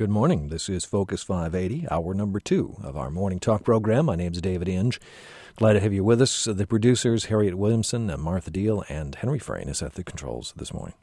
Good morning. This is Focus 580, hour number 2 of our morning talk program. My name's David Inge. Glad to have you with us. The producers, Harriet Williamson and Martha Deal, and Henry Frayne is at the controls this morning.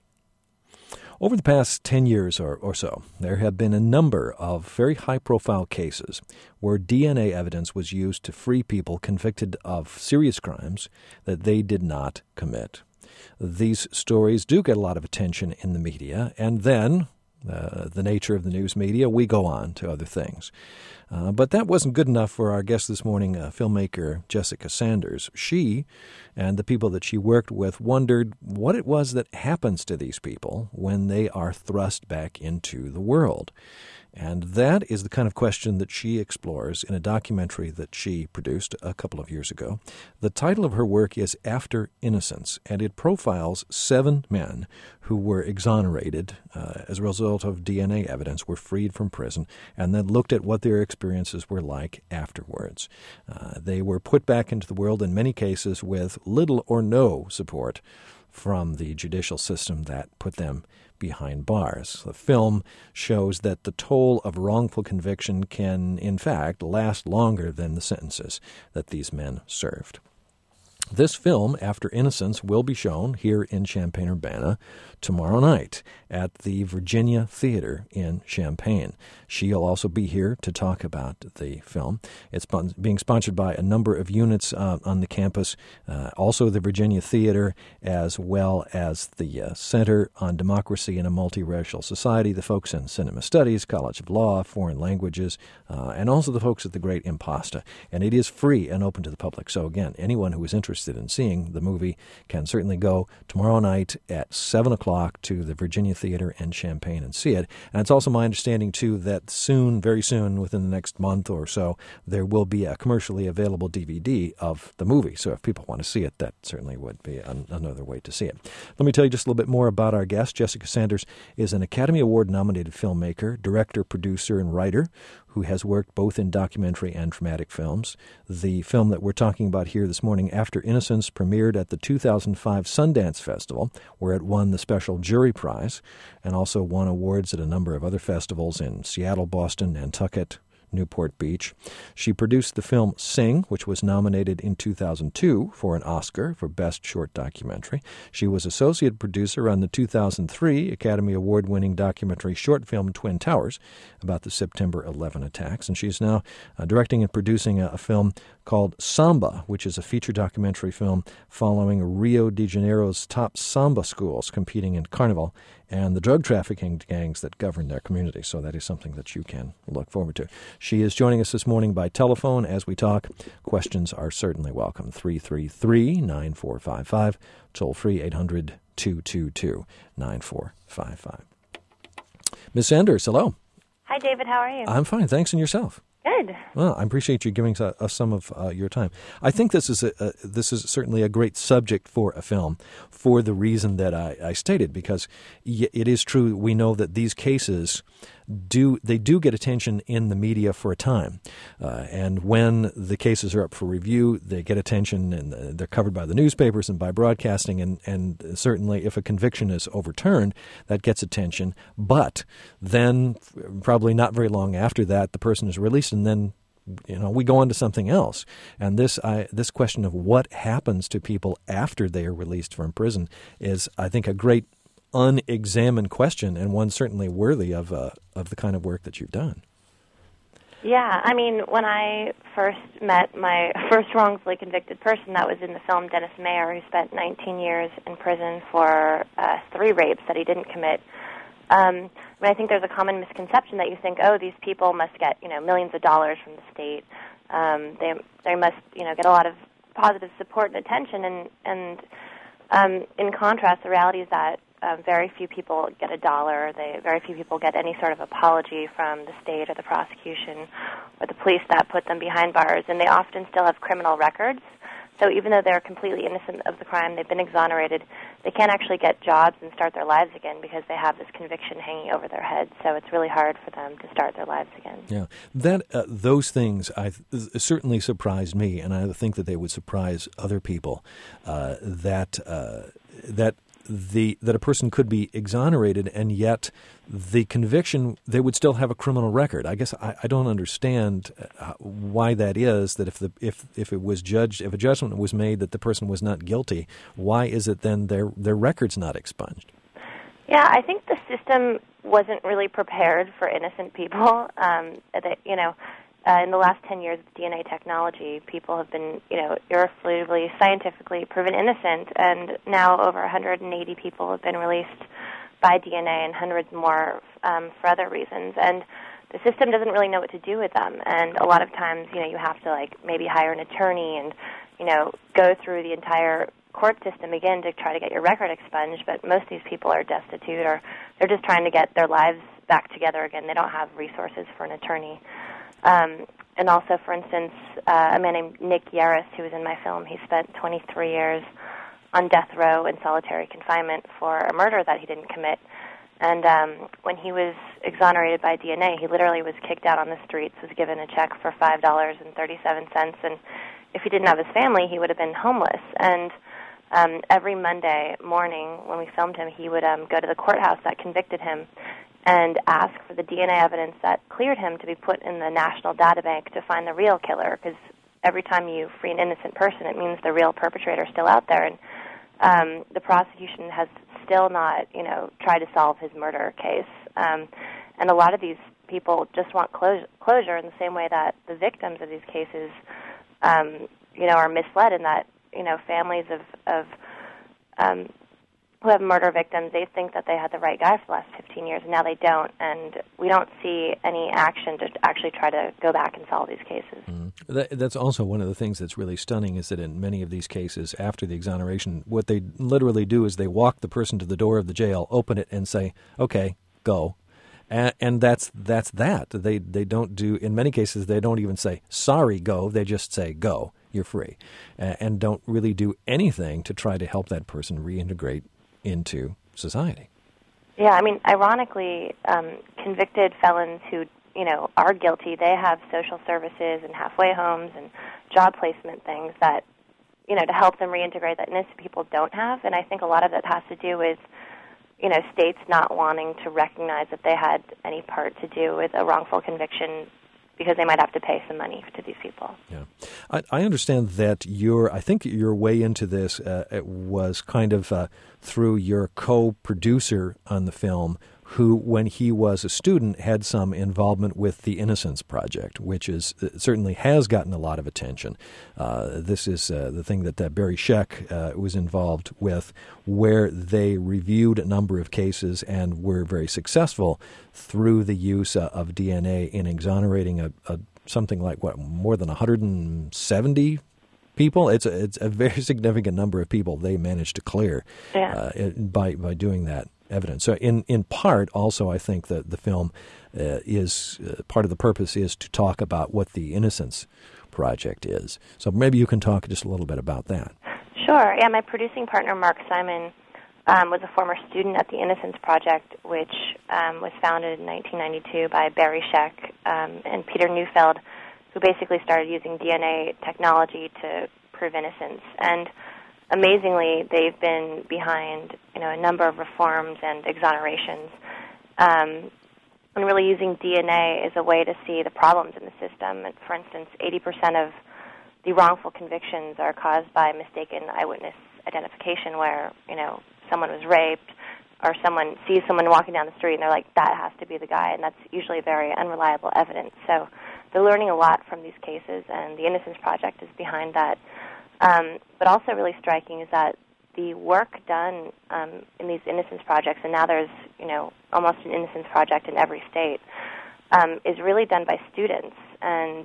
Over the past 10 years or so, there have been a number of very high-profile cases where DNA evidence was used to free people convicted of serious crimes that they did not commit. These stories do get a lot of attention in the media, and then the nature of the news media, we go on to other things. But that wasn't good enough for our guest this morning, filmmaker Jessica Sanders. She and the people that she worked with wondered what it was that happens to these people when they are thrust back into the world. And that is the kind of question that she explores in a documentary that she produced a couple of years ago. The title of her work is After Innocence, and it profiles 7 men who were exonerated as a result of DNA evidence, were freed from prison, and then looked at what their experiences were like afterwards. They were put back into the world in many cases with little or no support from the judicial system that put them behind bars. The film shows that the toll of wrongful conviction can, in fact, last longer than the sentences that these men served. This film, After Innocence, will be shown here in Champaign-Urbana tomorrow night at the Virginia Theater in Champaign. She'll also be here to talk about the film. It's being sponsored by a number of units on the campus, also the Virginia Theater, as well as the Center on Democracy in a Multiracial Society, the folks in Cinema Studies, College of Law, Foreign Languages, and also the folks at the Great Impasta. And it is free and open to the public. So again, anyone who is interested in seeing the movie can certainly go tomorrow night at 7 o'clock to the Virginia Theater in Champaign and see it. And it's also my understanding, too, that soon, very soon, within the next month or so, there will be a commercially available DVD of the movie. So if people want to see it, that certainly would be another way to see it. Let me tell you just a little bit more about our guest. Jessica Sanders is an Academy Award-nominated filmmaker, director, producer, and writer who has worked both in documentary and dramatic films. The film that we're talking about here this morning, After Innocence, premiered at the 2005 Sundance Festival, where it won the Special Jury Prize, and also won awards at a number of other festivals in Seattle, Boston, Nantucket, Newport Beach. She produced the film Sing, which was nominated in 2002 for an Oscar for Best Short Documentary. She was associate producer on the 2003 Academy Award-winning documentary short film Twin Towers about the September 11 attacks. And she's now directing and producing a film called Samba, which is a feature documentary film following Rio de Janeiro's top samba schools competing in Carnival and the drug trafficking gangs that govern their community. So that is something that you can look forward to. She is joining us this morning by telephone as we talk. Questions are certainly welcome. 333-9455, toll free 800-222-9455. Ms. Sanders, hello. Hi, David. How are you? I'm fine. Thanks, and yourself? Good. Well, I appreciate you giving us some of your time. I think this is certainly a great subject for a film for the reason that I stated, because it is true. We know that these cases do get attention in the media for a time, and when the cases are up for review, they get attention and they're covered by the newspapers and by broadcasting, and certainly if a conviction is overturned, that gets attention. But then, probably not very long after that, the person is released, and then we go on to something else. And this question of what happens to people after they are released from prison is, I think, a great unexamined question, and one certainly worthy of the kind of work that you've done. Yeah, I mean, when I first met my first wrongfully convicted person, that was in the film Dennis Mayer, who spent 19 years in prison for 3 rapes that he didn't commit. I think there's a common misconception that you think, oh, these people must get, millions of dollars from the state. They must, get a lot of positive support and attention. And in contrast, the reality is that very few people get $1. Very few people get any sort of apology from the state or the prosecution or the police that put them behind bars. And they often still have criminal records. So even though they're completely innocent of the crime, they've been exonerated, they can't actually get jobs and start their lives again because they have this conviction hanging over their heads. So it's really hard for them to start their lives again. Yeah, those things certainly surprised me, and I think that they would surprise other people. That that a person could be exonerated, and yet the conviction, they would still have a criminal record. I guess I don't understand why that is. That if it was judged, if a judgment was made that the person was not guilty, why is it then their record's not expunged? Yeah, I think the system wasn't really prepared for innocent people. In the last 10 years of DNA technology, people have been, irrefutably, scientifically proven innocent, and now over 180 people have been released by DNA and hundreds more for other reasons. And the system doesn't really know what to do with them. And a lot of times, you have to, maybe hire an attorney and, go through the entire court system again to try to get your record expunged, but most of these people are destitute, or they're just trying to get their lives back together again. They don't have resources for an attorney. And also, for instance, a man named Nick Yaris, who was in my film, he spent 23 years on death row in solitary confinement for a murder that he didn't commit. And when he was exonerated by DNA, he literally was kicked out on the streets, was given a check for $5.37, and if he didn't have his family, he would have been homeless. And every Monday morning when we filmed him, he would go to the courthouse that convicted him and ask for the DNA evidence that cleared him to be put in the national databank to find the real killer, because every time you free an innocent person, it means the real perpetrator is still out there. And the prosecution has still not, tried to solve his murder case. And a lot of these people just want closure in the same way that the victims of these cases, are misled in that, families of who have murder victims, they think that they had the right guy for the last 15 years, and now they don't, and we don't see any action to actually try to go back and solve these cases. That's also one of the things that's really stunning, is that in many of these cases, after the exoneration, what they literally do is they walk the person to the door of the jail, open it, and say, okay, go. And that's that. They don't do, in many cases, they don't even say, sorry, go. They just say, go, you're free, and don't really do anything to try to help that person reintegrate into society. Yeah, I mean, ironically, convicted felons who, are guilty, they have social services and halfway homes and job placement things that, to help them reintegrate that innocent people don't have. And I think a lot of that has to do with, states not wanting to recognize that they had any part to do with a wrongful conviction, because they might have to pay some money to these people. Yeah, I understand that I think your way into this it was kind of through your co-producer on the film, who, when he was a student, had some involvement with the Innocence Project, which certainly has gotten a lot of attention. This is the thing that Barry Scheck was involved with, where they reviewed a number of cases and were very successful through the use of DNA in exonerating something like, more than 170 people. It's a very significant number of people they managed to clear by doing that evidence. So in part, also, I think that the film is part of the purpose is to talk about what the Innocence Project is. So maybe you can talk just a little bit about that. Sure. Yeah, my producing partner, Mark Simon, was a former student at the Innocence Project, which was founded in 1992 by Barry Scheck and Peter Neufeld, who basically started using DNA technology to prove innocence. And amazingly, they've been behind, a number of reforms and exonerations, and really using DNA as a way to see the problems in the system. And for instance, 80% of the wrongful convictions are caused by mistaken eyewitness identification, where, someone was raped, or someone sees someone walking down the street and they're like, that has to be the guy, and that's usually very unreliable evidence. So they're learning a lot from these cases, and the Innocence Project is behind that. But also really striking is that the work done in these Innocence Projects, and now there's, almost an Innocence Project in every state, is really done by students and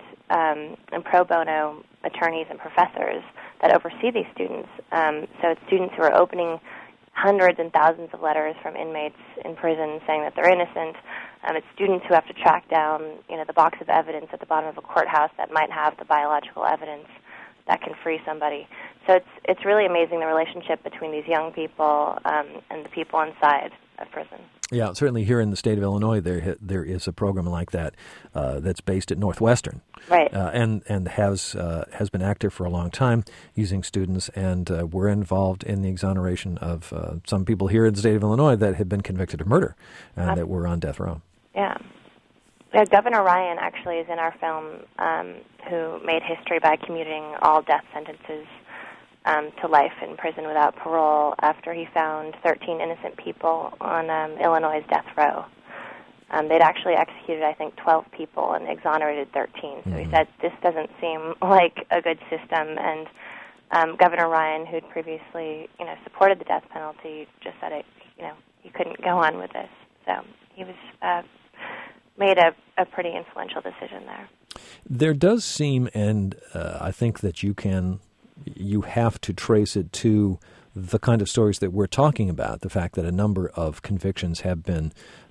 pro bono attorneys and professors that oversee these students. So it's students who are opening hundreds and thousands of letters from inmates in prison saying that they're innocent. It's students who have to track down, the box of evidence at the bottom of a courthouse that might have the biological evidence that can free somebody. So it's really amazing, the relationship between these young people and the people inside. of prison. Yeah, certainly here in the state of Illinois, there is a program like that that's based at Northwestern, right? And has been active for a long time, using students, and we're involved in the exoneration of some people here in the state of Illinois that had been convicted of murder and that were on death row. Yeah. Yeah, Governor Ryan actually is in our film, who made history by commuting all death sentences to life in prison without parole after he found 13 innocent people on Illinois' death row. They'd actually executed, I think, 12 people and exonerated 13. So he said, this doesn't seem like a good system. And Governor Ryan, who'd previously, supported the death penalty, just said he couldn't go on with this. So he was made a pretty influential decision there. There does seem, and I think that you have to trace it to the kind of stories that we're talking about, the fact that a number of convictions have been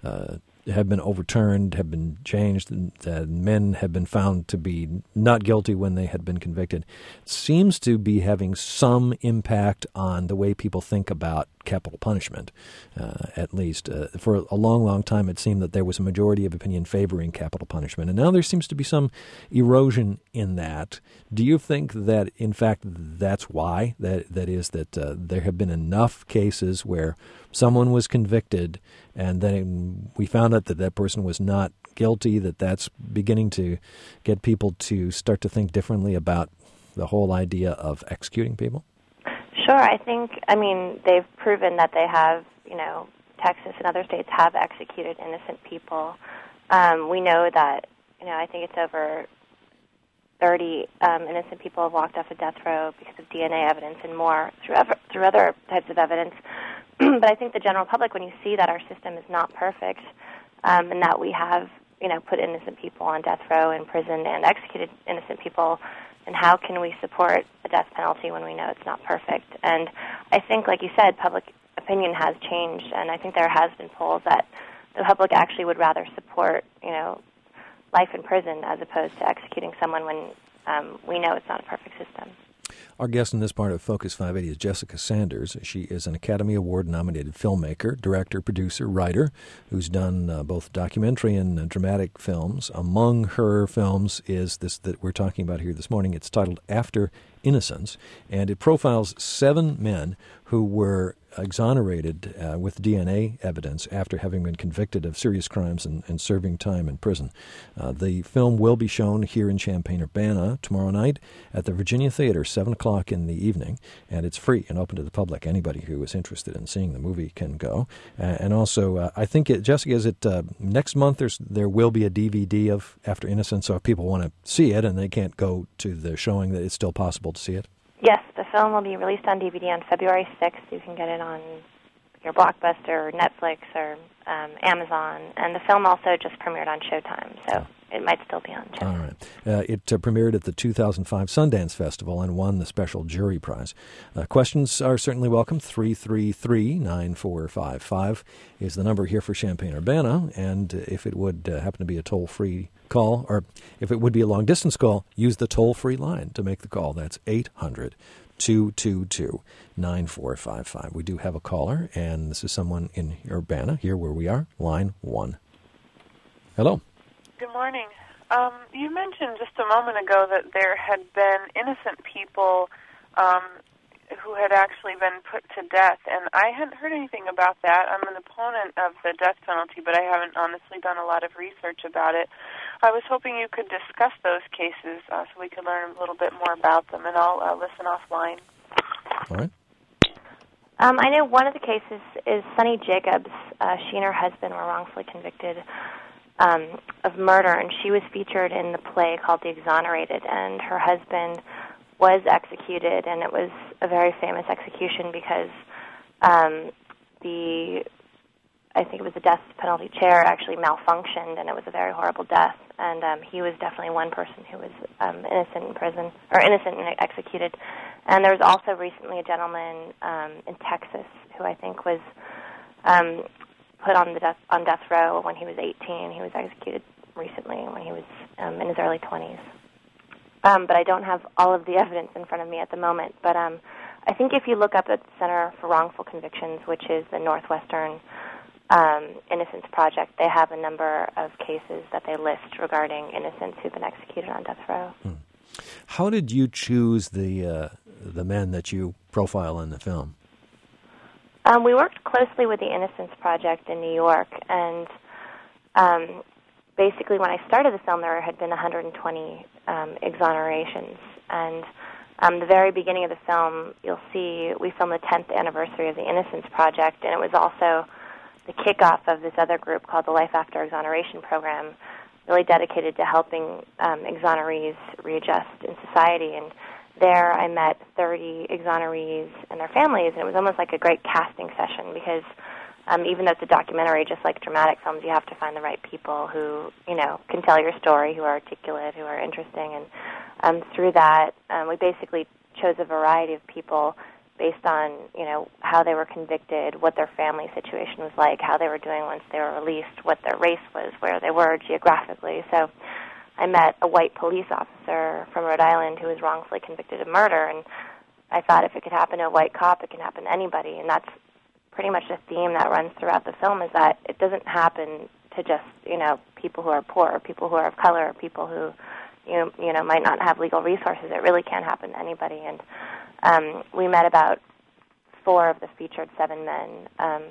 overturned, have been changed, and that men have been found to be not guilty when they had been convicted, seems to be having some impact on the way people think about capital punishment, at least. For a long, long time, it seemed that there was a majority of opinion favoring capital punishment, and now there seems to be some erosion in that. Do you think that, in fact, that's why? That is that there have been enough cases where someone was convicted and then we found out that that person was not guilty, that's beginning to get people to start to think differently about the whole idea of executing people? Sure. They've proven that they have, Texas and other states have executed innocent people. We know that, I think it's over 30 innocent people have walked off a death row because of DNA evidence and more through other types of evidence. But I think the general public, when you see that our system is not perfect, and that we have, put innocent people on death row in prison and executed innocent people, and how can we support a death penalty when we know it's not perfect? And I think, like you said, public opinion has changed, and I think there has been polls that the public actually would rather support, life in prison as opposed to executing someone when we know it's not a perfect system. Our guest in this part of Focus 580 is Jessica Sanders. She is an Academy Award-nominated filmmaker, director, producer, writer, who's done both documentary and dramatic films. Among her films is this that we're talking about here this morning. It's titled After Innocence, and it profiles 7 men who were exonerated with DNA evidence after having been convicted of serious crimes and serving time in prison. The film will be shown here in Champaign-Urbana tomorrow night at the Virginia Theater, 7 o'clock in the evening, and it's free and open to the public. Anybody who is interested in seeing the movie can go. And also, I think, Jessica, is it next month there will be a DVD of After Innocence, so if people want to see it and they can't go to the showing, that it's still possible to see it? Yes, the film will be released on DVD on February 6th. You can get it on your Blockbuster or Netflix or Amazon. And the film also just premiered on Showtime, so it might still be on Showtime. All right. It premiered at the 2005 Sundance Festival and won the special jury prize. Questions are certainly welcome. 333-9455 is the number here for Champaign-Urbana. And if it would happen to be a toll-free call, or if it would be a long-distance call, use the toll-free line to make the call. That's 800-222-9455. We do have a caller, and this is someone in Urbana, here where we are, line 1. Hello. Good morning. You mentioned just a moment ago that there had been innocent people who had actually been put to death, and I hadn't heard anything about that. I'm an opponent of the death penalty, but I haven't honestly done a lot of research about it. I was hoping you could discuss those cases so we could learn a little bit more about them, and I'll listen offline. All right. I know one of the cases is Sunny Jacobs. She and her husband were wrongfully convicted of murder, and she was featured in the play called The Exonerated, and her husband was executed, and it was a very famous execution because I think it was the death penalty chair actually malfunctioned, and it was a very horrible death, and he was definitely one person who was innocent in prison, or innocent and executed. And there was also recently a gentleman in Texas who I think was put on death row when he was 18. He was executed recently when he was in his early 20s. But I don't have all of the evidence in front of me at the moment. But I think if you look up at the Center for Wrongful Convictions, which is the Northwestern Innocence Project, they have a number of cases that they list regarding innocents who've been executed on death row. How did you choose the men that you profile in the film? We worked closely with the Innocence Project in New York, and basically when I started the film, there had been 120 exonerations, and the very beginning of the film, you'll see we filmed the 10th anniversary of the Innocence Project, and it was also the kickoff of this other group called the Life After Exoneration Program, really dedicated to helping exonerees readjust in society. And there I met 30 exonerees and their families, and it was almost like a great casting session because even though it's a documentary, just like dramatic films, you have to find the right people who, can tell your story, who are articulate, who are interesting. And through that, we basically chose a variety of people based on, how they were convicted, what their family situation was like, how they were doing once they were released, what their race was, where they were geographically. So I met a white police officer from Rhode Island who was wrongfully convicted of murder, and I thought if it could happen to a white cop, it can happen to anybody. And that's pretty much the theme that runs throughout the film, is that it doesn't happen to just, people who are poor, or people who are of color, or people who, might not have legal resources. It really can happen to anybody. And we met about 4 of the featured 7 men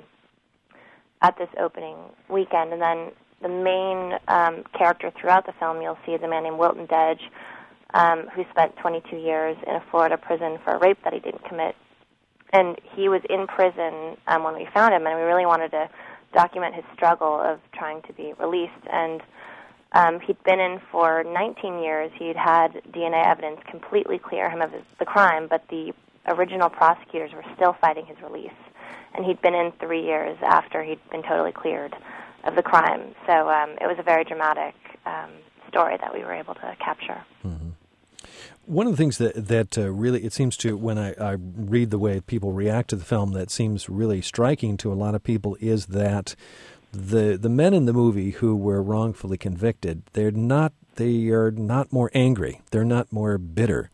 at this opening weekend. And then the main character throughout the film, you'll see, is a man named Wilton Dedge, who spent 22 years in a Florida prison for a rape that he didn't commit. And he was in prison when we found him, and we really wanted to document his struggle of trying to be released. And he'd been in for 19 years. He'd had DNA evidence completely clear him of the crime, but the original prosecutors were still fighting his release. And he'd been in 3 years after he'd been totally cleared of the crime. So it was a very dramatic story that we were able to capture. Mm-hmm. One of the things that really, it seems to, when I read the way people react to the film, that seems really striking to a lot of people is that the men in the movie who were wrongfully convicted, they are not more angry. They're not more bitter.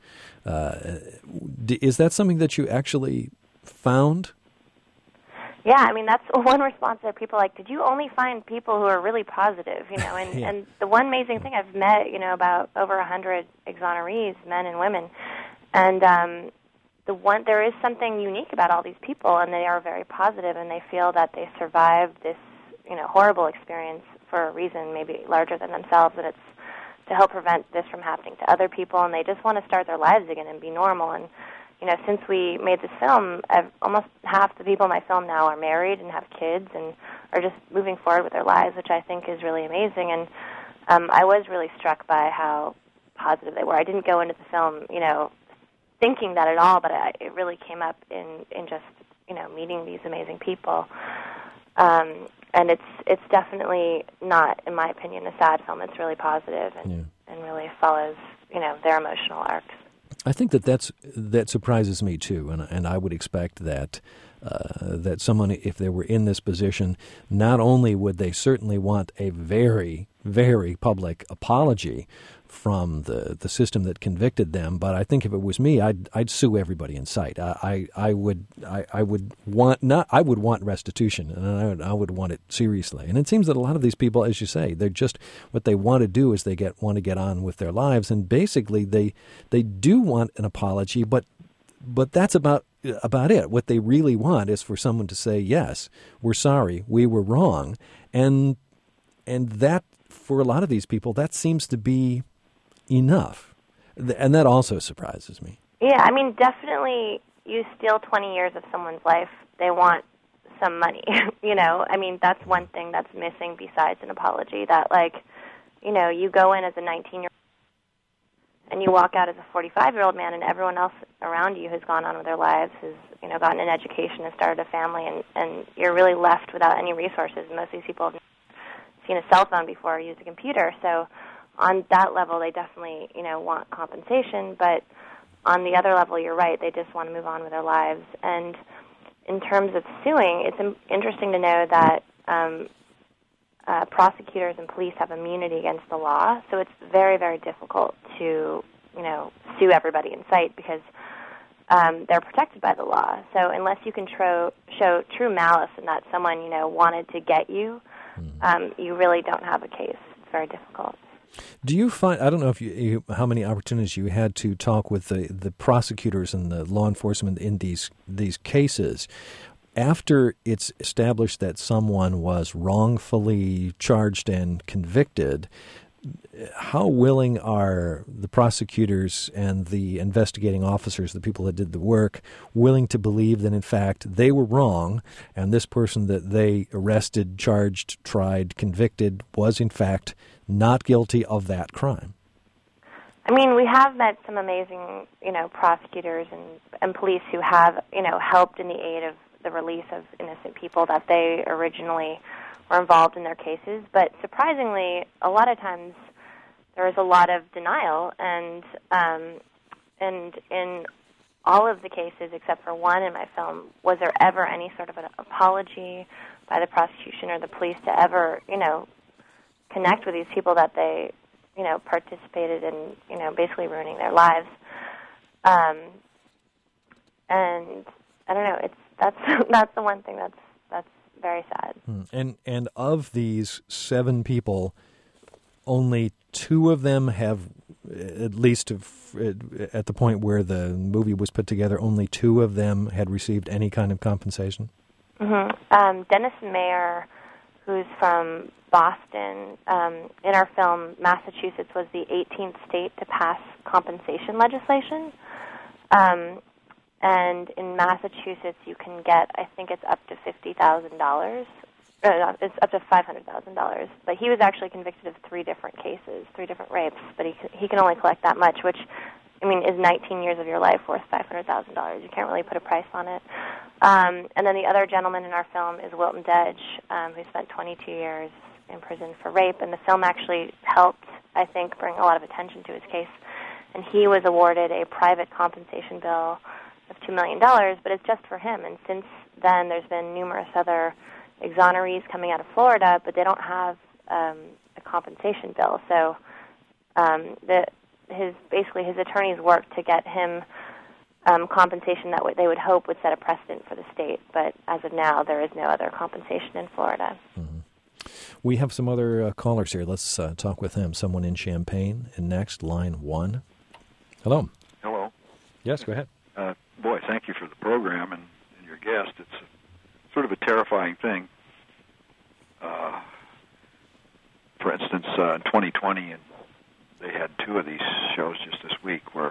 Is that something that you actually found? Yeah, that's one response that people are like, did you only find people who are really positive, And, Yeah. and the one amazing thing I've met, about over 100 exonerees, men and women, and there is something unique about all these people, and they are very positive, and they feel that they survived this, horrible experience for a reason maybe larger than themselves, and it's to help prevent this from happening to other people, and they just want to start their lives again and be normal. And since we made this film, almost half the people in my film now are married and have kids and are just moving forward with their lives, which I think is really amazing. And I was really struck by how positive they were. I didn't go into the film, thinking that at all, but it really came up in just, meeting these amazing people. And it's definitely not, in my opinion, a sad film. It's really positive and really follows, their emotional arcs. I think that surprises me too, and I would expect that someone, if they were in this position, not only would they certainly want a very, very public apology from the system that convicted them, but I think if it was me, I'd sue everybody in sight. I would want restitution, and I would want it seriously. And it seems that a lot of these people, as you say, they're just, what they want to do is want to get on with their lives, and basically they do want an apology, but that's about it. What they really want is for someone to say, yes, we're sorry, we were wrong, and that, for a lot of these people, that seems to be enough. And that also surprises me. Yeah, definitely you steal 20 years of someone's life, they want some money, That's one thing that's missing besides an apology, that, you go in as a 19-year-old and you walk out as a 45-year-old man, and everyone else around you has gone on with their lives, has, gotten an education and started a family, and you're really left without any resources. Most of these people have seen a cell phone before or used a computer, so on that level, they definitely, want compensation. But on the other level, you're right, they just want to move on with their lives. And in terms of suing, it's interesting to know that prosecutors and police have immunity against the law, so it's very, very difficult to, sue everybody in sight, because they're protected by the law. So unless you can show true malice and that someone, wanted to get you, you really don't have a case. It's very difficult. Do you find, I don't know if how many opportunities you had to talk with the prosecutors and the law enforcement in these cases, after it's established that someone was wrongfully charged and convicted, how willing are the prosecutors and the investigating officers, the people that did the work, willing to believe that, in fact, they were wrong and this person that they arrested, charged, tried, convicted was, in fact, not guilty of that crime? I mean, we have met some amazing, prosecutors and police who have, helped in the aid of the release of innocent people that they originally were involved in their cases. But surprisingly, a lot of times there is a lot of denial, and in all of the cases except for one in my film, was there ever any sort of an apology by the prosecution or the police to ever, connect with these people that they, participated in, basically ruining their lives. And I don't know, that's the one thing that's very sad. And of these 7 people, only 2 of them have, at least at the point where the movie was put together, only 2 of them had received any kind of compensation? Mm-hmm. Dennis Mayer, who's from Boston, in our film, Massachusetts was the 18th state to pass compensation legislation. And in Massachusetts, you can get, I think it's up to $50,000. It's up to $500,000. But he was actually convicted of 3 different cases, 3 different rapes. But he can only collect that much, which, is 19 years of your life worth $500,000. You can't really put a price on it. And then the other gentleman in our film is Wilton Dedge, who spent 22 years in prison for rape. And the film actually helped, I think, bring a lot of attention to his case. And he was awarded a private compensation bill of $2 million, but it's just for him. And since then, there's been numerous other exonerees coming out of Florida, but they don't have a compensation bill. So his attorneys worked to get him compensation that they would hope would set a precedent for the state. But as of now, there is no other compensation in Florida. Mm-hmm. We have some other callers here. Let's talk with them. Someone in Champaign. And next, line 1. Hello. Hello. Yes, go ahead. Boy, thank you for the program and your guest. It's sort of a terrifying thing. For instance, in 2020, and they had 2 of these shows just this week where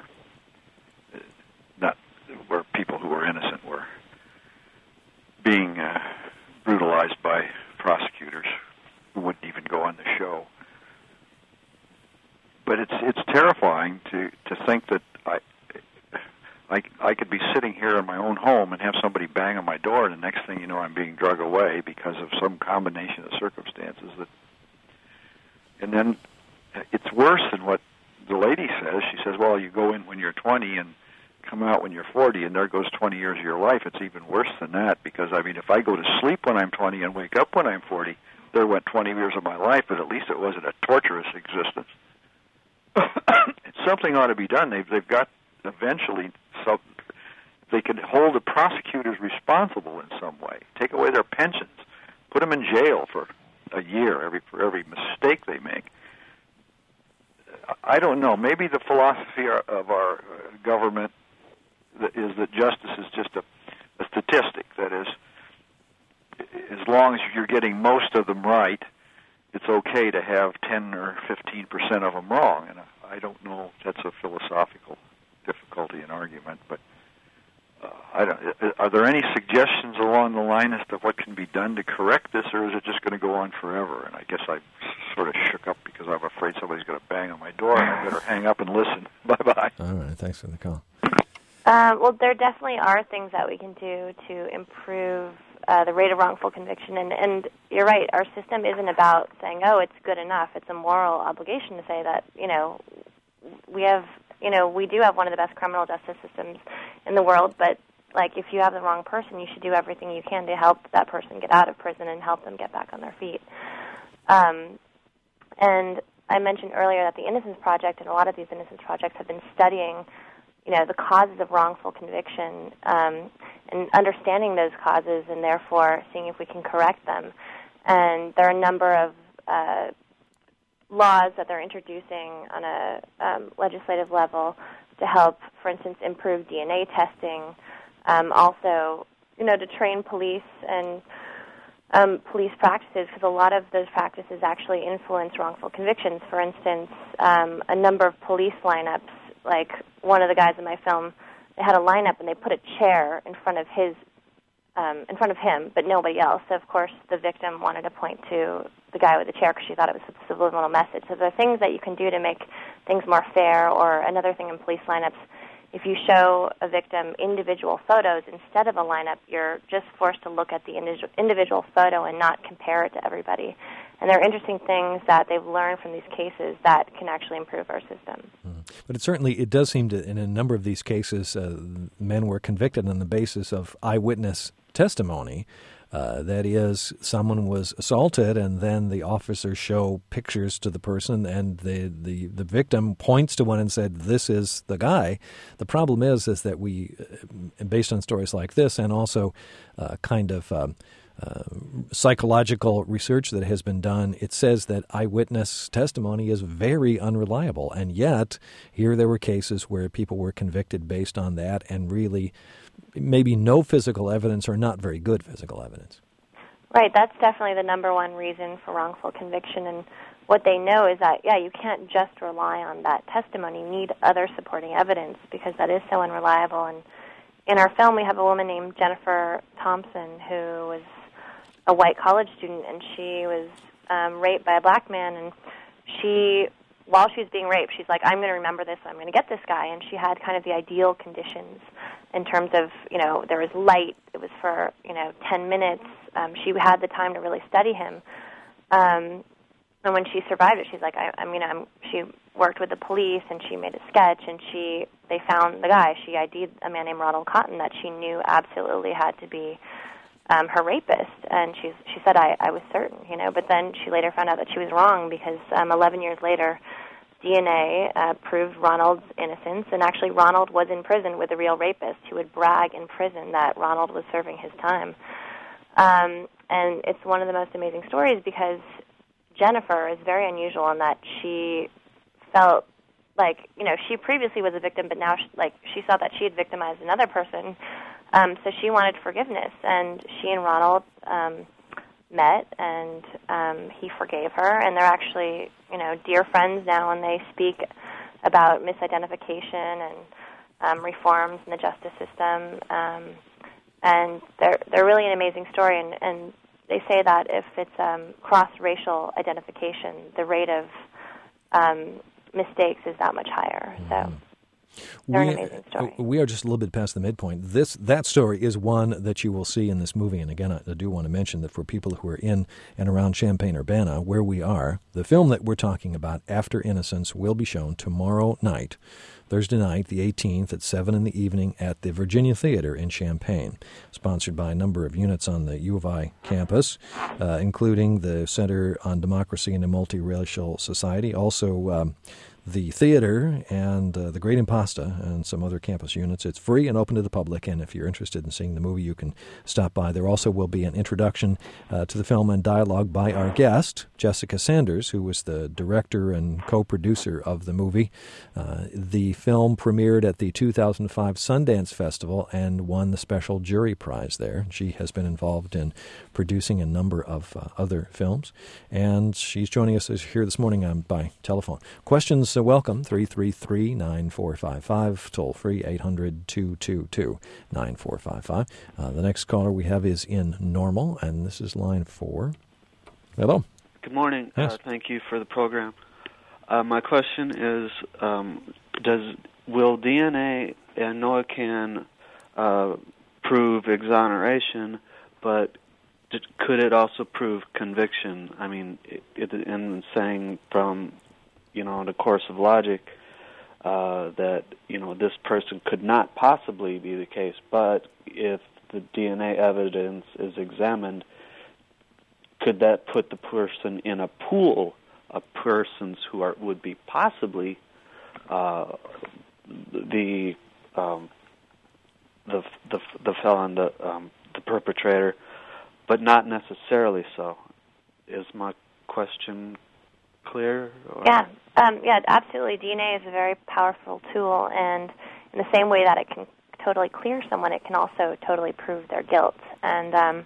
people who were innocent were being brutalized by prosecutors who wouldn't even go on the show. But it's terrifying to think that I could be sitting here in my own home and have somebody bang on my door, and the next thing you know, I'm being drug away because of some combination of circumstances. And then it's worse than what the lady says. She says, well, you go in when you're 20 and come out when you're 40, and there goes 20 years of your life. It's even worse than that because, if I go to sleep when I'm 20 and wake up when I'm 40, there went 20 years of my life, but at least it wasn't a torturous existence. Something ought to be done. They've got eventually, so they can hold the prosecutors responsible in some way. Take away their pensions, put them in jail for a year for every mistake they make. I don't know. Maybe the philosophy of our government is that justice is just a statistic. That is, as long as you're getting most of them right, it's okay to have 10 or 15% of them wrong. And I don't know if that's a philosophical difficulty in argument, but are there any suggestions along the line as to what can be done to correct this, or is it just going to go on forever? And I guess I sort of shook up because I'm afraid somebody's going to bang on my door, and I better hang up and listen. Bye-bye. All right, thanks for the call. Well, there definitely are things that we can do to improve the rate of wrongful conviction. And you're right, our system isn't about saying, oh, it's good enough. It's a moral obligation to say that, we do have one of the best criminal justice systems in the world, but, if you have the wrong person, you should do everything you can to help that person get out of prison and help them get back on their feet. And I mentioned earlier that the Innocence Project and a lot of these Innocence Projects have been studying, the causes of wrongful conviction, and understanding those causes, and therefore seeing if we can correct them. And there are a number of laws that they're introducing on a legislative level to help, for instance, improve DNA testing. Also, to train police and police practices, because a lot of those practices actually influence wrongful convictions. For instance, a number of police lineups, like one of the guys in my film, they had a lineup and they put a chair in front of him, but nobody else. So, of course, the victim wanted to point to the guy with the chair because she thought it was a subliminal message. So there are things that you can do to make things more fair. Or another thing in police lineups, if you show a victim individual photos instead of a lineup, you're just forced to look at the individual photo and not compare it to everybody. And there are interesting things that they've learned from these cases that can actually improve our system. But it does seem to, in a number of these cases, men were convicted on the basis of eyewitness testimony. That is, someone was assaulted, and then the officers show pictures to the person, and the victim points to one and said, "This is the guy." The problem is that we, based on stories like this, and also psychological research that has been done, it says that eyewitness testimony is very unreliable, and yet here there were cases where people were convicted based on that, and really maybe no physical evidence or not very good physical evidence. Right, that's definitely the number one reason for wrongful conviction, and what they know is that, you can't just rely on that testimony. You need other supporting evidence because that is so unreliable. And in our film, we have a woman named Jennifer Thompson who was a white college student, and she was raped by a black man, and while she was being raped, she's like, I'm going to remember this, I'm going to get this guy, and she had kind of the ideal conditions in terms of, there was light, it was for, 10 minutes, she had the time to really study him, and when she survived it, she's like, she worked with the police, and she made a sketch, and they found the guy. She ID'd a man named Ronald Cotton that she knew absolutely had to be her rapist, and she said, I was certain, but then she later found out that she was wrong because 11 years later, DNA proved Ronald's innocence, and actually Ronald was in prison with a real rapist who would brag in prison that Ronald was serving his time. And it's one of the most amazing stories because Jennifer is very unusual in that she felt like, she previously was a victim, but now she saw that she had victimized another person. So she wanted forgiveness, and she and Ronald met, and he forgave her, and they're actually, dear friends now, and they speak about misidentification and reforms in the justice system, and they're really an amazing story, and they say that if it's cross-racial identification, the rate of mistakes is that much higher, so... They're an amazing story. We are just a little bit past the midpoint. That story is one that you will see in this movie. And again, I do want to mention that for people who are in and around Champaign-Urbana, where we are, the film that we're talking about, After Innocence, will be shown tomorrow night, Thursday night, the 18th, at 7 in the evening at the Virginia Theater in Champaign, sponsored by a number of units on the U of I campus, including the Center on Democracy and a Multiracial Society, also the theater and the Great Impasta and some other campus units. It's free and open to the public, and if you're interested in seeing the movie, you can stop by. There also will be an introduction to the film and dialogue by our guest, Jessica Sanders, who was the director and co-producer of the movie. The film premiered at the 2005 Sundance Festival and won the special jury prize there. She has been involved in producing a number of other films, and she's joining us here this morning by telephone. Questions welcome, 333-9455, toll free, 800-222-9455. The next caller we have is in Normal, and this is line 4. Hello. Good morning. Yes. Thank you for the program. My question is, will DNA and NOACAN prove exoneration, but could it also prove conviction? I mean, in saying from the course of logic, that, this person could not possibly be the case, but if the DNA evidence is examined, could that put the person in a pool of persons who would be possibly the the felon, the perpetrator, but not necessarily so. Is my question clear? Or? Yeah, absolutely. DNA is a very powerful tool, and in the same way that it can totally clear someone, it can also totally prove their guilt. And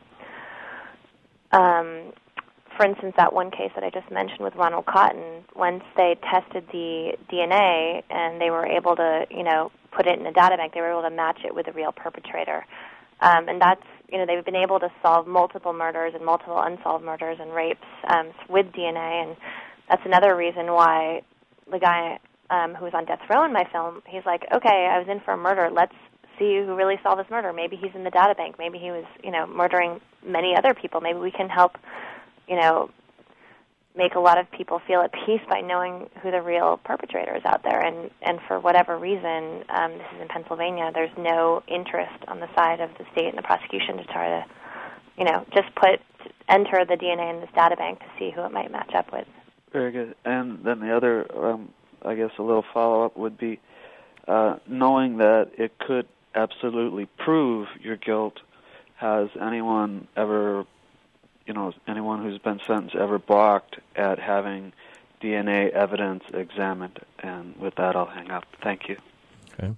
for instance, that one case that I just mentioned with Ronald Cotton, once they tested the DNA and they were able to, put it in a data bank, they were able to match it with the real perpetrator. And that's, they've been able to solve multiple murders and multiple unsolved murders and rapes with DNA, and that's another reason why the guy who was on death row in my film, he's like, okay, I was in for a murder, let's see who really solved this murder. Maybe he's in the data bank. Maybe he was, murdering many other people. Maybe we can help, make a lot of people feel at peace by knowing who the real perpetrator is out there. And for whatever reason, this is in Pennsylvania, there's no interest on the side of the state and the prosecution to try to, just enter the DNA in this data bank to see who it might match up with. Very good. And then the other, I guess a little follow-up would be, knowing that it could absolutely prove your guilt, has anyone ever, anyone who's been sentenced ever balked at having DNA evidence examined? And with that, I'll hang up. Thank you. Okay.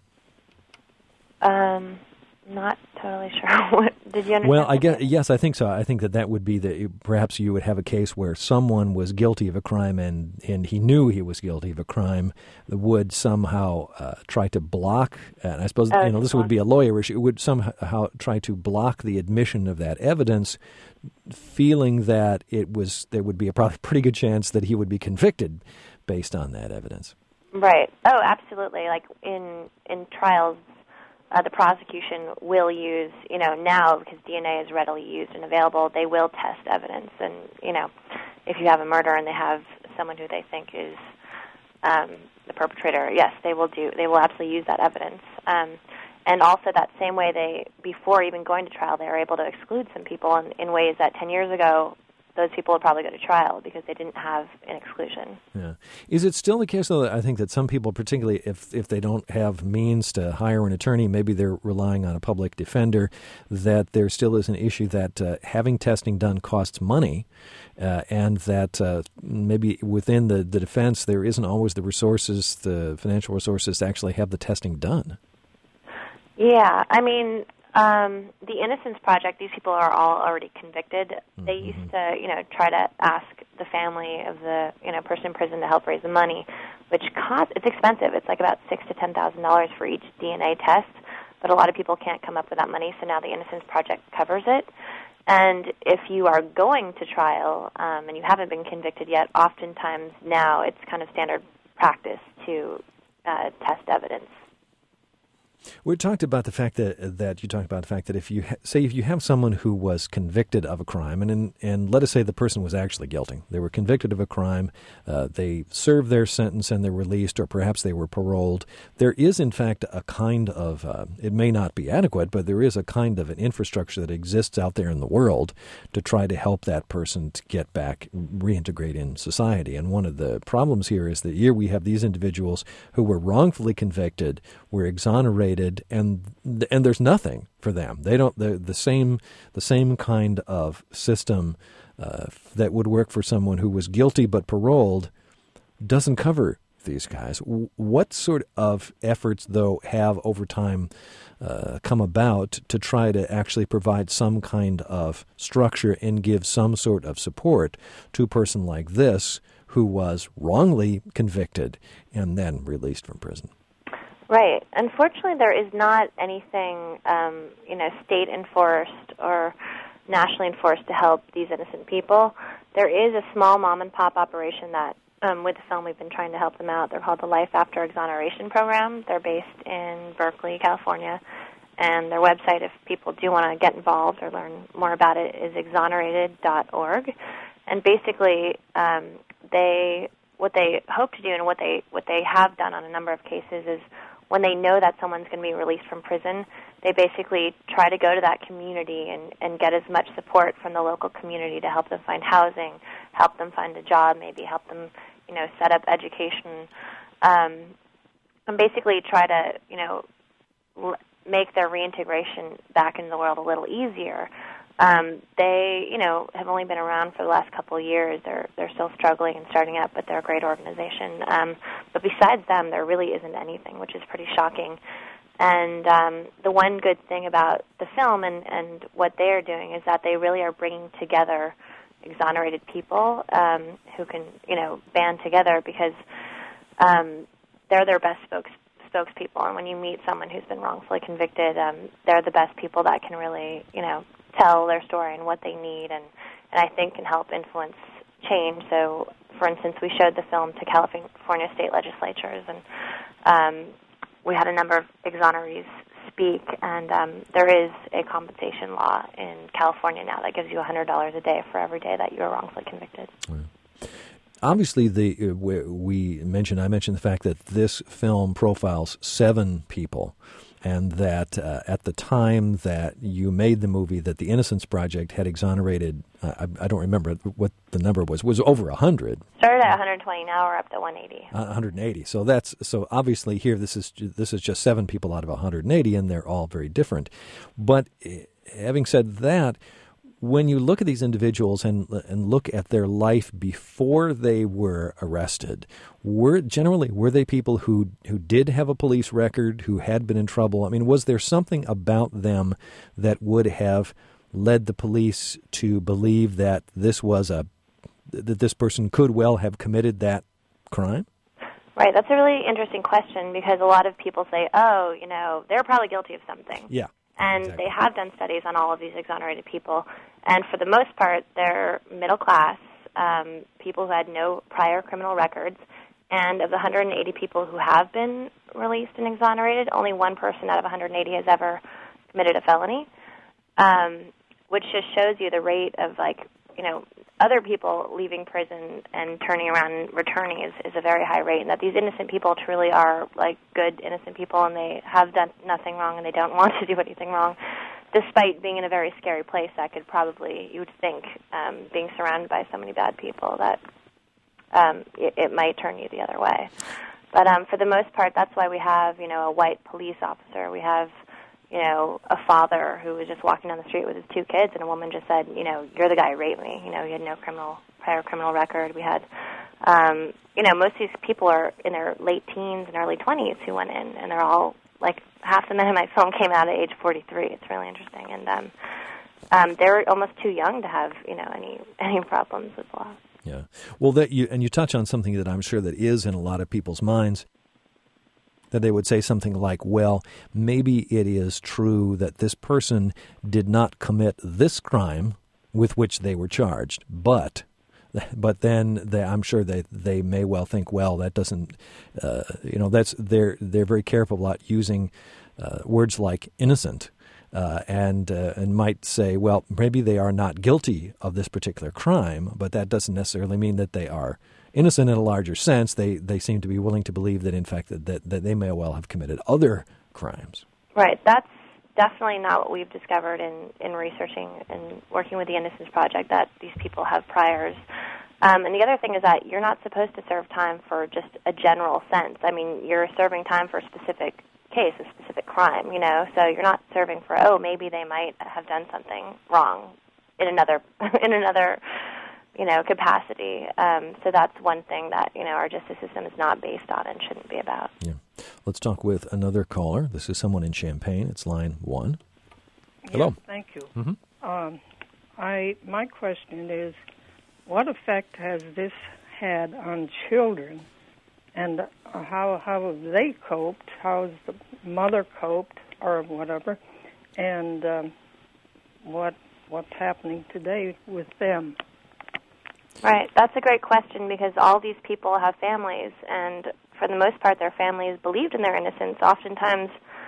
Not totally sure. What did you understand? Well, yes, I think so. I think that would be perhaps you would have a case where someone was guilty of a crime and he knew he was guilty of a crime, would somehow try to block, and I suppose this would be a lawyer issue, would somehow try to block the admission of that evidence, feeling that there would be a probably pretty good chance that he would be convicted based on that evidence. Right. Oh, absolutely. Like in trials, the prosecution will use, now because DNA is readily used and available, they will test evidence. And, if you have a murder and they have someone who they think is the perpetrator, yes, they will absolutely use that evidence. And also that same way before even going to trial, they are able to exclude some people in ways that 10 years ago, those people would probably go to trial because they didn't have an exclusion. Yeah. Is it still the case, though, that I think that some people, particularly if they don't have means to hire an attorney, maybe they're relying on a public defender, that there still is an issue that having testing done costs money, and that maybe within the defense there isn't always the financial resources to actually have the testing done? Yeah, I mean, the Innocence Project, these people are all already convicted. Mm-hmm. They used to, try to ask the family of the, person in prison to help raise the money, which it's expensive. It's like about $6,000 to $10,000 for each DNA test, but a lot of people can't come up with that money, so now the Innocence Project covers it. And if you are going to trial and you haven't been convicted yet, oftentimes now it's kind of standard practice to test evidence. We talked about the fact that if you have someone who was convicted of a crime, and let us say the person was actually guilty, they were convicted of a crime, they served their sentence and they're released, or perhaps they were paroled. There is, in fact, a kind of it may not be adequate, but there is a kind of an infrastructure that exists out there in the world to try to help that person to get back, reintegrate in society. And one of the problems here is that here we have these individuals who were wrongfully convicted, were exonerated, and there's nothing for them. They don't the same kind of system that would work for someone who was guilty but paroled doesn't cover these guys. What sort of efforts, though, have over time come about to try to actually provide some kind of structure and give some sort of support to a person like this who was wrongly convicted and then released from prison? Right. Unfortunately, there is not anything, state enforced or nationally enforced to help these innocent people. There is a small mom-and-pop operation that, with the film, we've been trying to help them out. They're called the Life After Exoneration Program. They're based in Berkeley, California, and their website, if people do want to get involved or learn more about it, is exonerated.org. And basically, what they hope to do and what they have done on a number of cases is, when they know that someone's going to be released from prison, they basically try to go to that community and get as much support from the local community to help them find housing, help them find a job, maybe help them, set up education, and basically try to, make their reintegration back into the world a little easier. They, have only been around for the last couple of years. They're still struggling and starting up, but they're a great organization. But besides them, there really isn't anything, which is pretty shocking. And the one good thing about the film and what they are doing is that they really are bringing together exonerated people who can, band together because they're their best spokespeople. And when you meet someone who's been wrongfully convicted, they're the best people that can really, tell their story and what they need, and I think can help influence change. So, for instance, we showed the film to California state legislatures, and we had a number of exonerees speak, and there is a compensation law in California now that gives you $100 a day for every day that you are wrongfully convicted. Right. Obviously, I mentioned the fact that this film profiles 7 people, and that at the time that you made the movie, that the Innocence Project had exonerated, I don't remember what the number was over 100. Started at 120, now we're up to 180. 180. So obviously here this is just 7 people out of 180, and they're all very different. But having said that, when you look at these individuals and look at their life before they were arrested, were they people who did have a police record, who had been in trouble? I mean, was there something about them that would have led the police to believe that that this person could well have committed that crime? Right, that's a really interesting question because a lot of people say, they're probably guilty of something. Yeah. And exactly. They have done studies on all of these exonerated people, and for the most part, they're middle class, people who had no prior criminal records, and of the 180 people who have been released and exonerated, only one person out of 180 has ever committed a felony, which just shows you the rate of, other people leaving prison and turning around and returning is a very high rate, and that these innocent people truly are, good, innocent people, and they have done nothing wrong, and they don't want to do anything wrong, despite being in a very scary place that could probably, you would think, being surrounded by so many bad people, that it might turn you the other way. But for the most part, that's why we have, a white police officer. We have a father who was just walking down the street with his 2 kids, and a woman just said, you're the guy who raped me. He had no prior criminal record. We had, most of these people are in their late teens and early 20s who went in, and they're all, half the men in my film came out at age 43. It's really interesting. And they're almost too young to have, any problems with law. Yeah. Well, you touch on something that I'm sure that is in a lot of people's minds, that they would say something like, well, maybe it is true that this person did not commit this crime with which they were charged, but then I'm sure they may well think, well, that doesn't, they're very careful about using words like innocent, and might say, well, maybe they are not guilty of this particular crime, but that doesn't necessarily mean that they are innocent in a larger sense. They seem to be willing to believe that, in fact, that they may well have committed other crimes. Right. That's definitely not what we've discovered in researching and working with the Innocence Project, that these people have priors. And the other thing is that you're not supposed to serve time for just a general sense. I mean, you're serving time for a specific case, a specific crime, so you're not serving for, maybe they might have done something wrong in another capacity. So that's one thing that, our justice system is not based on and shouldn't be about. Yeah. Let's talk with another caller. This is someone in Champaign. It's line 1. Hello. Yes, thank you. Mm-hmm. My question is, what effect has this had on children, and how have they coped? How has the mother coped, or whatever, and what's happening today with them? Right. That's a great question because all these people have families, and for the most part, their families believed in their innocence. Oftentimes,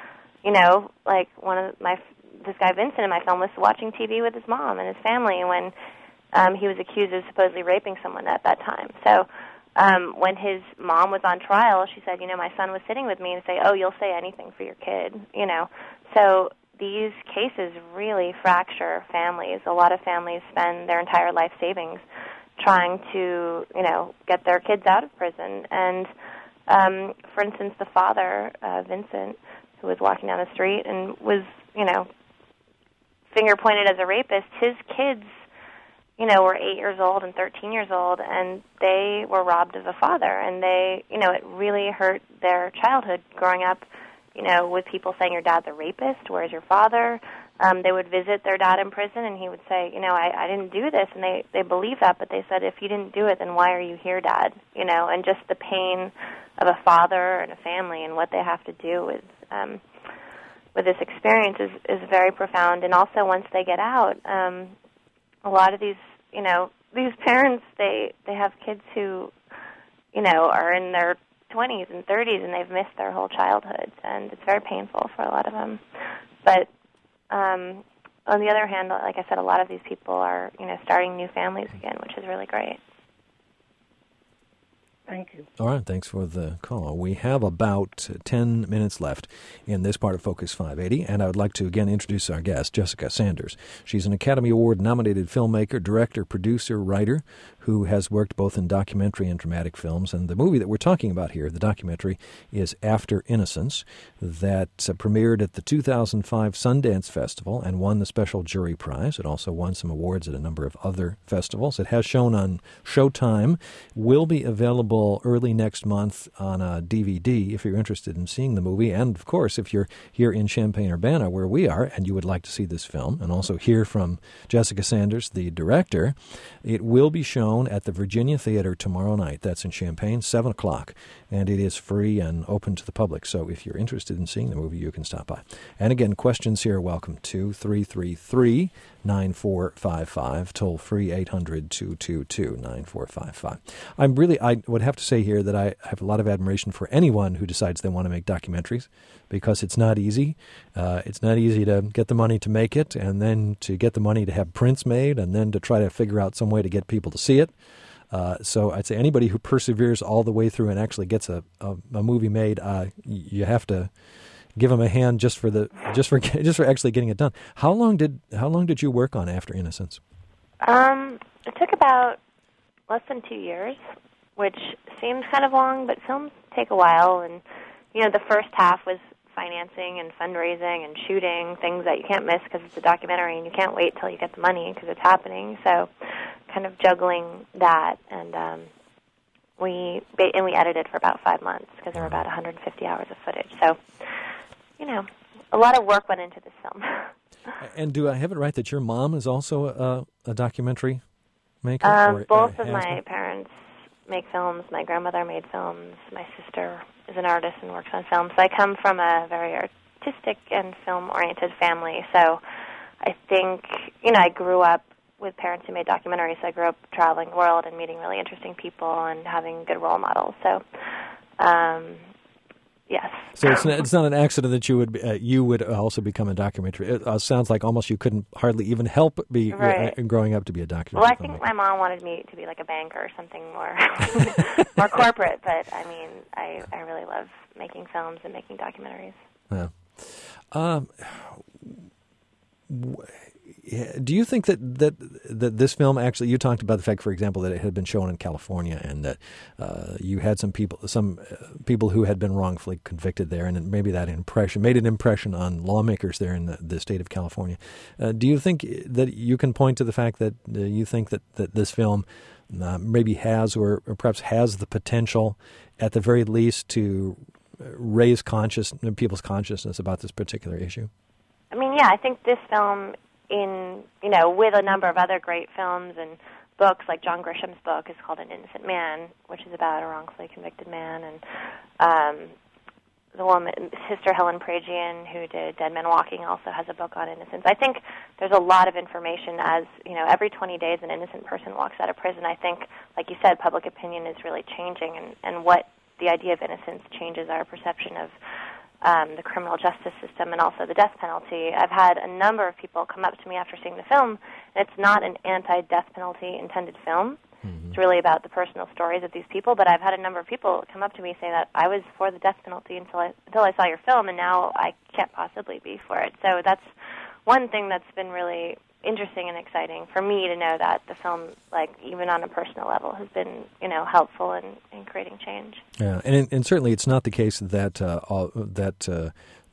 this guy Vincent in my film was watching TV with his mom and his family when he was accused of supposedly raping someone at that time. So when his mom was on trial, she said, my son was sitting with me and say, you'll say anything for your kid, So these cases really fracture families. A lot of families spend their entire life savings trying to, get their kids out of prison. And, for instance, the father, Vincent, who who was walking down the street and was, finger pointed as a rapist. His kids, were 8 years old and 13 years old, and they were robbed of a father. And they, it really hurt their childhood growing up, with people saying, your dad's a rapist, where's your father? They would visit their dad in prison, and he would say, I didn't do this. And they believed that, but they said, if you didn't do it, then why are you here, Dad? And just the pain of a father and a family and what they have to do with this experience is very profound. And also, once they get out, a lot of these parents, they have kids who, are in their 20s and 30s, and they've missed their whole childhood, and it's very painful for a lot of them. But on the other hand, like I said, a lot of these people are, starting new families again, which is really great. Thank you. All right, thanks for the call. We have about 10 minutes left in this part of Focus 580, and I would like to again introduce our guest, Jessica Sanders. She's an Academy Award-nominated filmmaker, director, producer, writer, who has worked both in documentary and dramatic films. And the movie that we're talking about here, the documentary, is After Innocence, that premiered at the 2005 Sundance Festival and won the Special Jury Prize. It also won some awards at a number of other festivals. It has shown on Showtime, will be available early next month on a DVD if you're interested in seeing the movie. And, of course, if you're here in Champaign-Urbana, where we are, and you would like to see this film and also hear from Jessica Sanders, the director, it will be shown at the Virginia Theater tomorrow night. That's in Champaign, 7 o'clock, and it is free and open to the public. So if you're interested in seeing the movie, you can stop by. And again, questions here, welcome to 333-9455, toll free 800-222-9455. I would have to say here that I have a lot of admiration for anyone who decides they want to make documentaries, because it's not easy. It's not easy to get the money to make it, and then to get the money to have prints made, and then to try to figure out some way to get people to see it. So I'd say anybody who perseveres all the way through and actually gets a movie made, you have to give them a hand just for actually getting it done. How long did you work on After Innocence? It took about less than 2 years, which seems kind of long, but films take a while. And the first half was financing and fundraising and shooting, things that you can't miss because it's a documentary and you can't wait till you get the money because it's happening. So kind of juggling that, and we edited for about 5 months because there were about 150 hours of footage. So, a lot of work went into this film. And do I have it right that your mom is also a documentary maker? Both of my parents make films. My grandmother made films. My sister is an artist and works on film. So I come from a very artistic and film-oriented family. So I think, I grew up with parents who made documentaries. So I grew up traveling the world and meeting really interesting people and having good role models. So, yes. So it's not an accident that you would also become a documentary. It sounds like almost you couldn't hardly even help growing up to be a documentary. Well, I think my mom wanted me to be like a banker or something more more corporate. But I mean, I really love making films and making documentaries. Yeah. Do you think that this film actually, you talked about the fact, for example, that it had been shown in California and that you had some people who had been wrongfully convicted there, and maybe that made an impression on lawmakers there in the state of California. Do you think that you can point to the fact that you think that this film maybe has or perhaps has the potential, at the very least, to raise people's consciousness about this particular issue? I mean, yeah, I think this film, with a number of other great films and books, like John Grisham's book is called An Innocent Man, which is about a wrongfully convicted man, and the woman, Sister Helen Pragian, who did Dead Men Walking, also has a book on innocence. I think there's a lot of information. As every 20 days an innocent person walks out of prison. I think, like you said, public opinion is really changing, and what the idea of innocence changes our perception of the criminal justice system and also the death penalty. I've had a number of people come up to me after seeing the film, and it's not an anti-death penalty intended film. Mm-hmm. It's really about the personal stories of these people, but I've had a number of people come up to me saying that I was for the death penalty until I saw your film, and now I can't possibly be for it. So that's one thing that's been really interesting and exciting for me to know that the film, like even on a personal level, has been helpful in creating change. Yeah, and certainly it's not the case that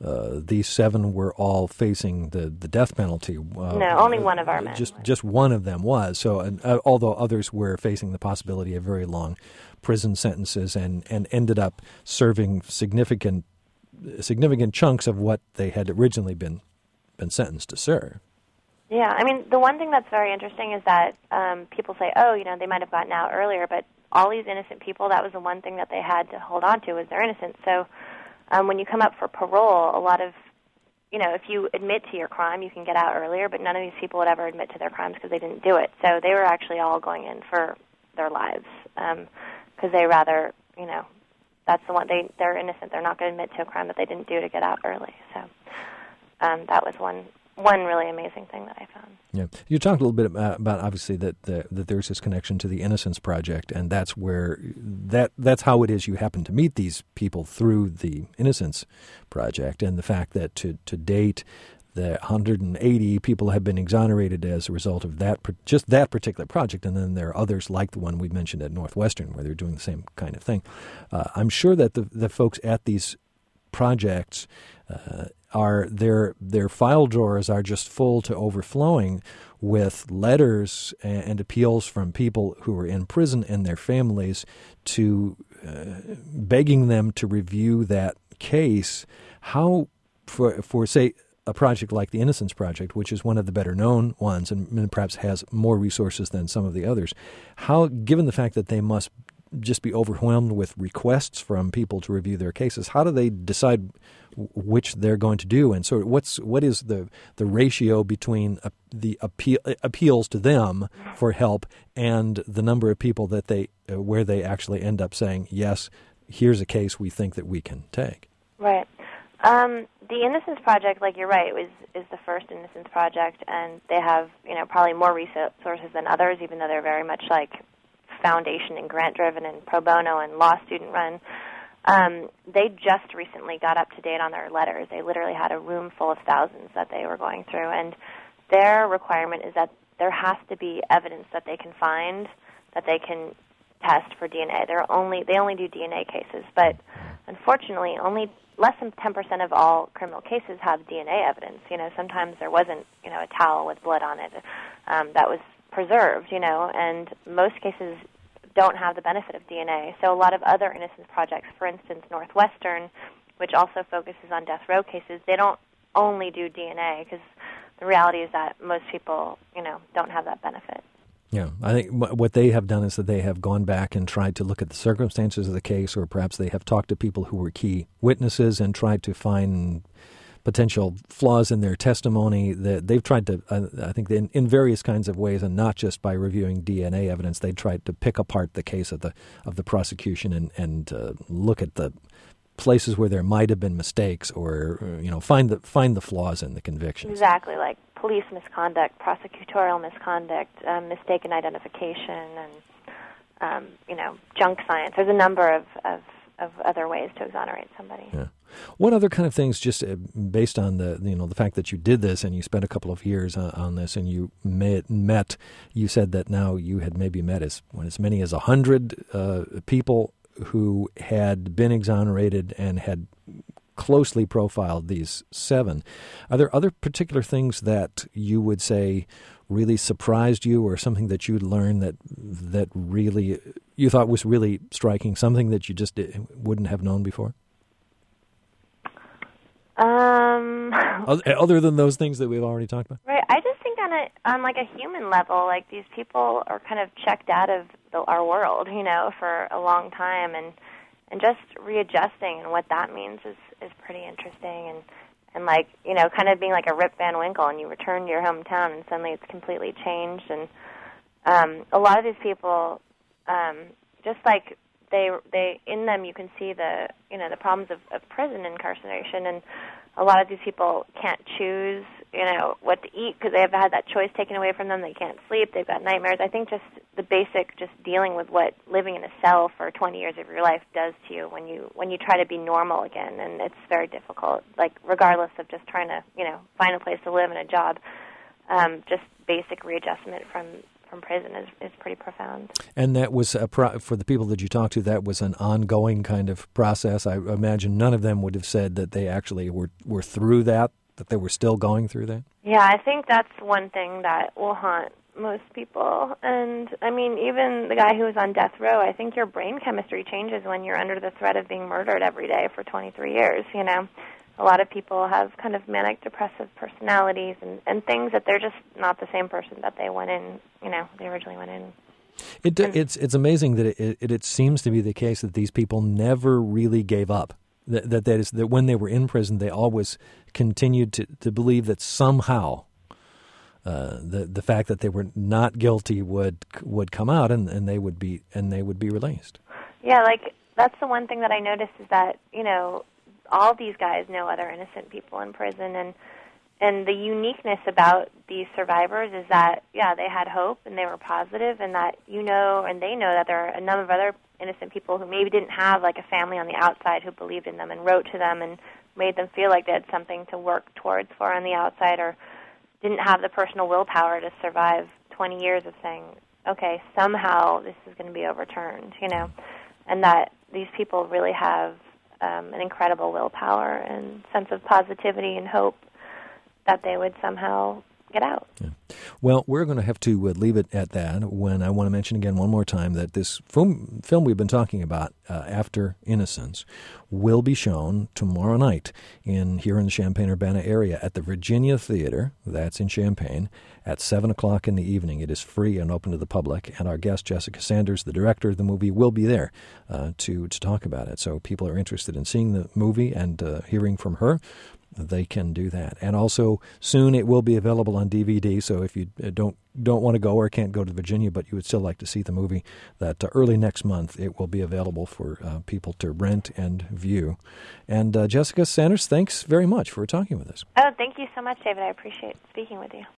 these 7 were all facing the death penalty. No, only one of our men. Just one of them was. So, although others were facing the possibility of very long prison sentences and ended up serving significant chunks of what they had originally been sentenced to serve. Yeah, I mean, the one thing that's very interesting is that people say, oh, they might have gotten out earlier, but all these innocent people, that was the one thing that they had to hold on to was their innocence. So when you come up for parole, a lot of, if you admit to your crime, you can get out earlier, but none of these people would ever admit to their crimes because they didn't do it. So they were actually all going in for their lives because they rather, that's the one, they're innocent. They're not going to admit to a crime that they didn't do to get out early. So that was one really amazing thing that I found. Yeah, you talked a little bit about obviously that there's this connection to the Innocence Project, and that's where that's how it is you happen to meet these people through the Innocence Project, and the fact that to date, the 180 people have been exonerated as a result of just that particular project, and then there are others like the one we mentioned at Northwestern where they're doing the same kind of thing. I'm sure that the folks at these projects their file drawers are just full to overflowing with letters and appeals from people who are in prison and their families to begging them to review that case. How, for say, a project like the Innocence Project, which is one of the better known ones and perhaps has more resources than some of the others, how, given the fact that they must just be overwhelmed with requests from people to review their cases, how do they decide which they're going to do? And so what is the ratio between the appeals to them for help and the number of people that where they actually end up saying, yes, here's a case we think that we can take? Right. The Innocence Project, like you're right, is the first Innocence Project, and they have probably more resources than others, even though they're very much like foundation and grant-driven and pro bono and law student-run. They just recently got up to date on their letters. They literally had a room full of thousands that they were going through, and their requirement is that there has to be evidence that they can find that they can test for DNA. They only do DNA cases, but unfortunately, only less than 10% of all criminal cases have DNA evidence. Sometimes there wasn't a towel with blood on it that was preserved. And most cases don't have the benefit of DNA. So a lot of other Innocence Projects, for instance, Northwestern, which also focuses on death row cases, they don't only do DNA because the reality is that most people, don't have that benefit. Yeah, I think what they have done is that they have gone back and tried to look at the circumstances of the case, or perhaps they have talked to people who were key witnesses and tried to find potential flaws in their testimony. That they've tried to, I think, in various kinds of ways, and not just by reviewing DNA evidence. They tried to pick apart the case of the prosecution and look at the places where there might have been mistakes, or find the flaws in the convictions. Exactly, like police misconduct, prosecutorial misconduct, mistaken identification, and junk science. There's a number of other ways to exonerate somebody. Yeah. What other kind of things, just based on the fact that you did this and you spent a couple of years on this, and you met, you said that now you had maybe met as many as 100 people who had been exonerated and had closely profiled these 7. Are there other particular things that you would say really surprised you, or something that you'd learned that really you thought was really striking, something that you just wouldn't have known before? Other than those things that we've already talked about? Right. I just think on like a human level, like these people are kind of checked out of our world, for a long time, and just readjusting and what that means is pretty interesting, and like, kind of being like a Rip Van Winkle, and you return to your hometown and suddenly it's completely changed. And a lot of these people, just like they in them you can see the problems of prison incarceration, and a lot of these people can't choose what to eat because they have had that choice taken away from them. They can't sleep. They've got nightmares. I think just the basic, just dealing with what living in a cell for 20 years of your life does to you when you try to be normal again, and it's very difficult. Like regardless of just trying to find a place to live and a job, just basic readjustment from from prison is pretty profound. And that was, for the people that you talked to, that was an ongoing kind of process. I imagine none of them would have said that they actually were through that they were still going through that? Yeah, I think that's one thing that will haunt most people. And, I mean, even the guy who was on death row, I think your brain chemistry changes when you're under the threat of being murdered every day for 23 years, you know. A lot of people have kind of manic depressive personalities and things that they're just not the same person that they went in, you know, they originally went in. It's amazing that it seems to be the case that these people never really gave up. That when they were in prison, they always continued to believe that somehow the fact that they were not guilty would come out and they would be released. Yeah, like that's the one thing that I noticed is that, you know, all these guys know other innocent people in prison, and the uniqueness about these survivors is that, yeah, they had hope and they were positive, and that you know and they know that there are a number of other innocent people who maybe didn't have like a family on the outside who believed in them and wrote to them and made them feel like they had something to work towards for on the outside, or didn't have the personal willpower to survive 20 years of saying, okay, somehow this is going to be overturned, you know, and that these people really have an incredible willpower and sense of positivity and hope that they would somehow get out. Yeah. Well, we're going to have to leave it at that. When I want to mention again one more time that this film we've been talking about, After Innocence, will be shown tomorrow night here in the Champaign-Urbana area at the Virginia Theater. That's in Champaign at 7 o'clock in the evening. It is free and open to the public, and our guest Jessica Sanders, the director of the movie, will be there to talk about it. So people are interested in seeing the movie and hearing from her, they can do that. And also, soon it will be available on DVD, so if you don't want to go or can't go to Virginia, but you would still like to see the movie, that early next month it will be available for people to rent and view. And Jessica Sanders, thanks very much for talking with us. Oh, thank you so much, David. I appreciate speaking with you.